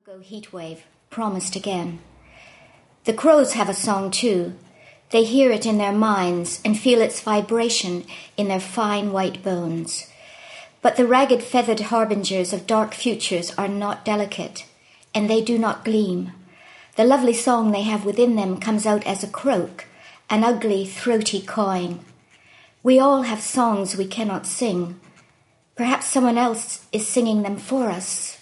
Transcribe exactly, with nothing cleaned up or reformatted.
Go heatwave, promised again. The crows have a song too. They hear it in their minds and feel its vibration in their fine white bones. But the ragged feathered harbingers of dark futures are not delicate, and they do not gleam. The lovely song they have within them comes out as a croak, an ugly, throaty cawing. We all have songs we cannot sing. Perhaps someone else is singing them for us.